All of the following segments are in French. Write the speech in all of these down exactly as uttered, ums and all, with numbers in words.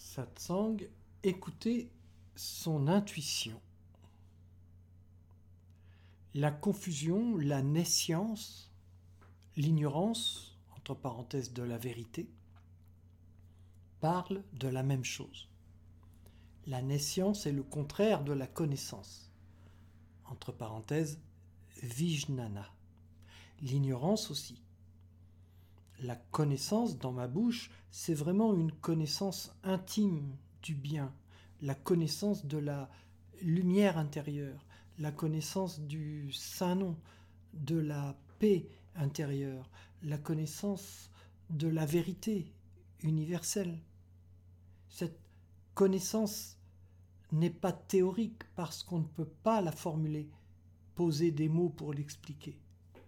Satsang, écouter son intuition. La confusion, la nescience, l'ignorance, entre parenthèses de la vérité, parlent de la même chose. La nescience est le contraire de la connaissance, entre parenthèses vijnana. L'ignorance aussi. La connaissance dans ma bouche, c'est vraiment une connaissance intime du bien, la connaissance de la lumière intérieure, la connaissance du Saint-Nom, de la paix intérieure, la connaissance de la vérité universelle. Cette connaissance n'est pas théorique parce qu'on ne peut pas la formuler, poser des mots pour l'expliquer.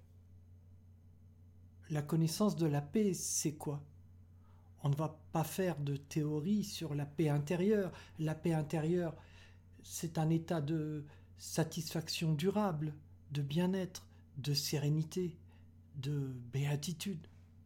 La connaissance de la paix, c'est quoi ? On ne va pas faire de théorie sur la paix intérieure. La paix intérieure, c'est un état de satisfaction durable, de bien-être, de sérénité, de béatitude.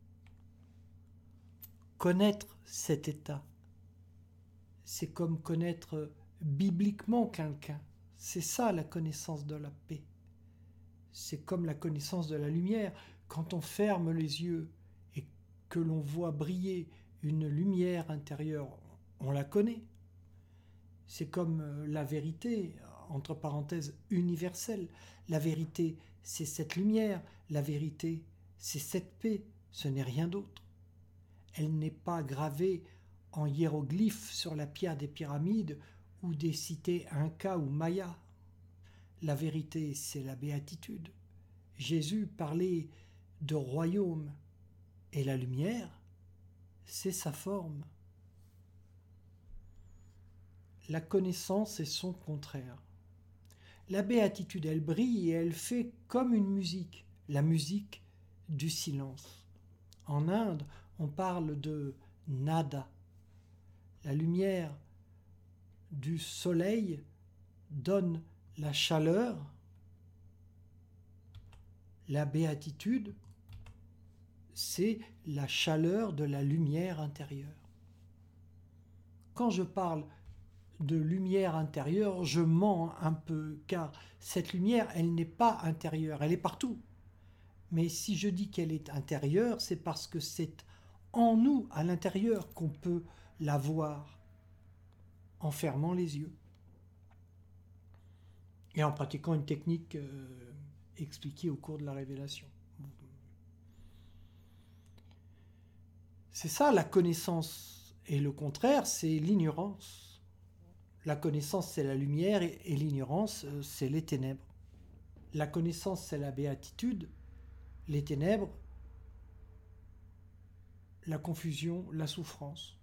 Connaître cet état, c'est comme connaître bibliquement quelqu'un. C'est ça la connaissance de la paix. C'est comme la connaissance de la lumière. Quand on ferme les yeux et que l'on voit briller une lumière intérieure, on la connaît. C'est comme la vérité, entre parenthèses, universelle. La vérité, c'est cette lumière. La vérité, c'est cette paix. Ce n'est rien d'autre. Elle n'est pas gravée en hiéroglyphes sur la pierre des pyramides ou des cités Inca ou Maya. La vérité, c'est la béatitude. Jésus parlait de royaume et la lumière, c'est sa forme. La connaissance est son contraire. La béatitude, elle brille et elle fait comme une musique, la musique du silence. En Inde, on parle de nada. La lumière du soleil donne la chaleur. La béatitude, c'est la chaleur de la lumière intérieure. Quand je parle de lumière intérieure, je mens un peu, car cette lumière, elle n'est pas intérieure, elle est partout. Mais si je dis qu'elle est intérieure, c'est parce que c'est en nous, à l'intérieur, qu'on peut la voir, en fermant les yeux. Et en pratiquant une technique euh, expliquée au cours de la révélation. C'est ça la connaissance. Et le contraire, c'est l'ignorance. La connaissance, c'est la lumière et, et l'ignorance, c'est les ténèbres. La connaissance, c'est la béatitude. Les ténèbres, la confusion, la souffrance.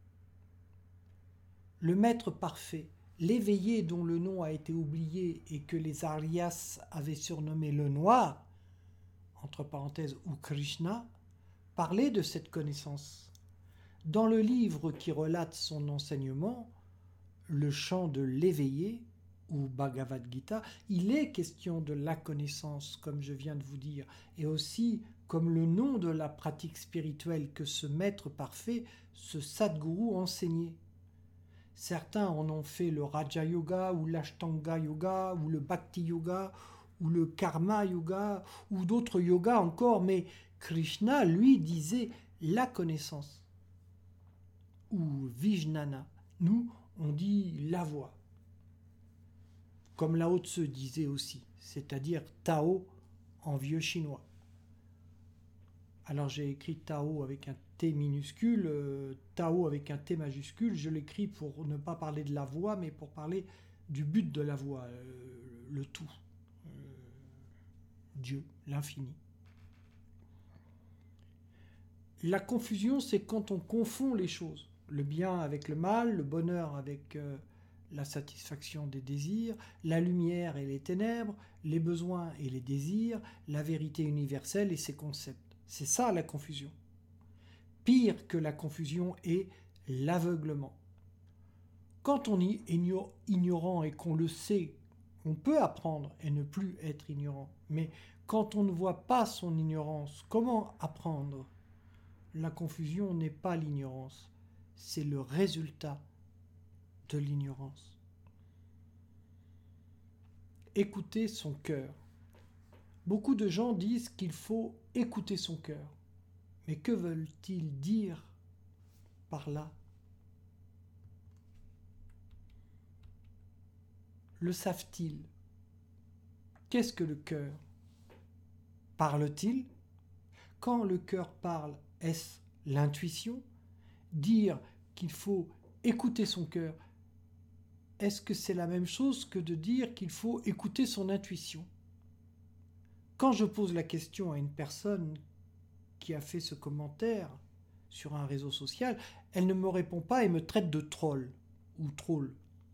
Le maître parfait, l'éveillé dont le nom a été oublié et que les Aryas avaient surnommé le noir, entre parenthèses, ou Krishna, parlait de cette connaissance. Dans le livre qui relate son enseignement, le chant de l'éveillé, ou Bhagavad Gita, il est question de la connaissance, comme je viens de vous dire, et aussi comme le nom de la pratique spirituelle que ce maître parfait, ce Sadguru, enseignait. Certains en ont fait le Raja Yoga, ou l'Ashtanga Yoga, ou le Bhakti Yoga, ou le Karma Yoga, ou d'autres yogas encore, mais Krishna, lui, disait la connaissance, ou Vijnana. Nous, on dit la voix. Comme Lao Tse disait aussi, c'est-à-dire Tao en vieux chinois. Alors j'ai écrit Tao avec un T minuscule, euh, Tao avec un T majuscule. Je l'écris pour ne pas parler de la voix, mais pour parler du but de la voix, euh, le tout. Euh, Dieu, l'infini. La confusion, c'est quand on confond les choses. Le bien avec le mal, le bonheur avec euh, la satisfaction des désirs, la lumière et les ténèbres, les besoins et les désirs, la vérité universelle et ses concepts. C'est ça la confusion. Pire que la confusion est l'aveuglement. Quand on est ignorant et qu'on le sait, on peut apprendre et ne plus être ignorant. Mais quand on ne voit pas son ignorance, comment apprendre ? La confusion n'est pas l'ignorance, c'est le résultat de l'ignorance. Écouter son cœur. Beaucoup de gens disent qu'il faut écouter son cœur. Mais que veulent-ils dire par là? Le savent-ils? Qu'est-ce que le cœur? Parle-t-il? Quand le cœur parle, est-ce l'intuition? Dire qu'il faut écouter son cœur, est-ce que c'est la même chose que de dire qu'il faut écouter son intuition? Quand je pose la question à une personne qui a fait ce commentaire sur un réseau social, elle ne me répond pas et me traite de troll ou troll.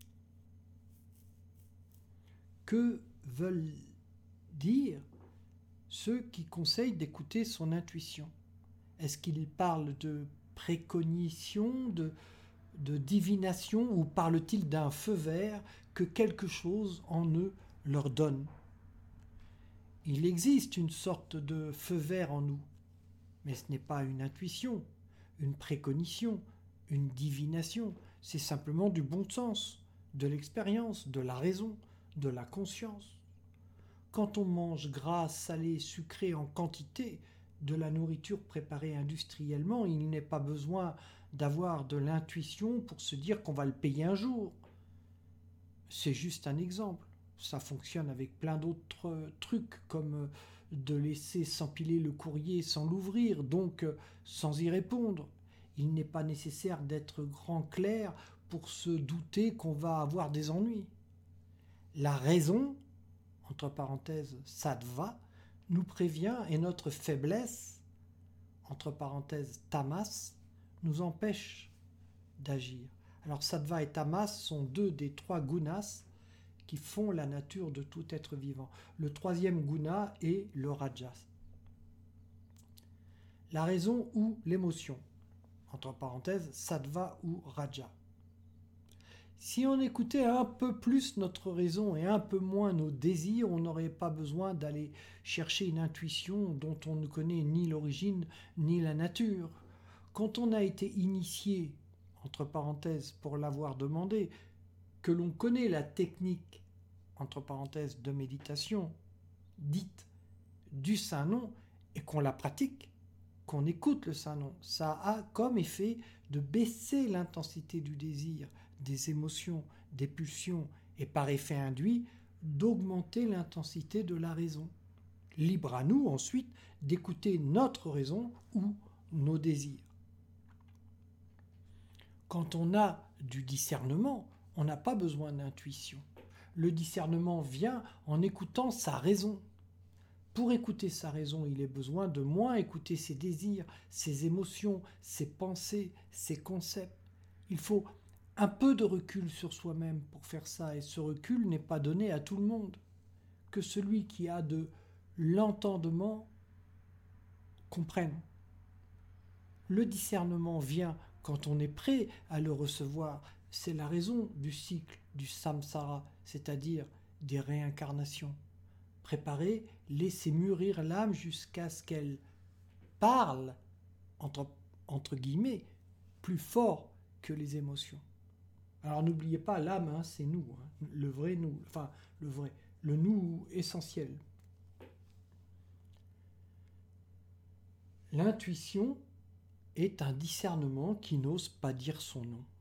Que veulent dire ceux qui conseillent d'écouter son intuition? Est-ce qu'ils parlent de précognition, de, de divination, ou parle-t-il d'un feu vert que quelque chose en eux leur donne? Il existe une sorte de feu vert en nous, mais ce n'est pas une intuition, une précognition, une divination, c'est simplement du bon sens, de l'expérience, de la raison, de la conscience. Quand on mange gras, salé, sucré en quantité, de la nourriture préparée industriellement, il n'est pas besoin d'avoir de l'intuition pour se dire qu'on va le payer un jour. C'est juste un exemple. Ça fonctionne avec plein d'autres trucs, comme de laisser s'empiler le courrier sans l'ouvrir, donc sans y répondre. Il n'est pas nécessaire d'être grand clair pour se douter qu'on va avoir des ennuis. La raison, entre parenthèses, sattva, nous prévient et notre faiblesse, entre parenthèses, tamas, nous empêche d'agir. Alors sattva et tamas sont deux des trois gunas qui font la nature de tout être vivant. Le troisième guna est le rajas. La raison ou l'émotion, entre parenthèses, sattva ou raja. Si on écoutait un peu plus notre raison et un peu moins nos désirs, on n'aurait pas besoin d'aller chercher une intuition dont on ne connaît ni l'origine ni la nature. Quand on a été initié, entre parenthèses, pour l'avoir demandé, que l'on connaît la technique, entre parenthèses, de méditation, dite du Saint-Nom, et qu'on la pratique, qu'on écoute le Saint-Nom, ça a comme effet de baisser l'intensité du désir, des émotions, des pulsions, et par effet induit, d'augmenter l'intensité de la raison. Libre à nous ensuite d'écouter notre raison ou nos désirs. Quand on a du discernement, on n'a pas besoin d'intuition. Le discernement vient en écoutant sa raison. Pour écouter sa raison, il est besoin de moins écouter ses désirs, ses émotions, ses pensées, ses concepts. Il faut un peu de recul sur soi-même pour faire ça, et ce recul n'est pas donné à tout le monde. Que celui qui a de l'entendement comprenne. Le discernement vient quand on est prêt à le recevoir. C'est la raison du cycle du samsara, c'est-à-dire des réincarnations. Préparer, laisser mûrir l'âme jusqu'à ce qu'elle parle, entre, entre guillemets, plus fort que les émotions. Alors n'oubliez pas, l'âme, hein, c'est nous, hein, le vrai nous, enfin le vrai, le nous essentiel. L'intuition est un discernement qui n'ose pas dire son nom.